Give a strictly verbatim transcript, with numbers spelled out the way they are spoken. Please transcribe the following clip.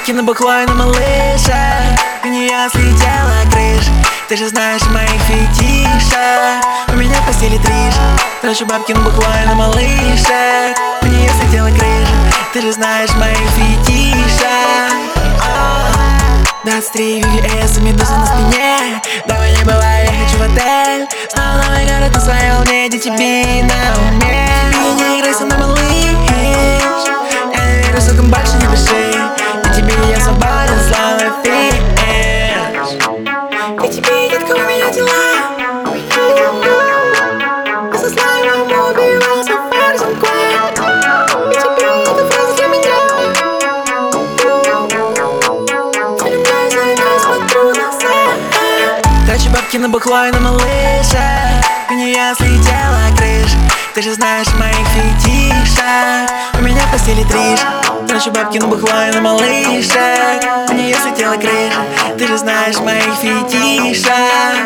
бабки на бухло и на малыша. У нее слетела крыша. Ты же знаешь моих фетиша. У меня в постели триш. Трачу бабки на бухло и на малыша. У нее слетела крыша. Ты же знаешь моих фетиша. двадцать три ви ви эс и медуза на спине. Давай не бывай, я хочу в отель. Снова новый город на своей волне, где тебе на уме. И не играй со мной, малыш. Я не верю, соком больше не пиши. И тебе я свободен, слава фиш. И тебе, детка, у меня дела. Я со слаймом убивался фарзом квест. И тебе эта фраза для меня. Трачу бабки на бухло и на малыша. У нее слетела крыша. Ты же знаешь моих фетиша. У меня в постели триш. Трачу бабки на бухло и на малыша. У нее слетела крыша. Ты же знаешь моих фетиша.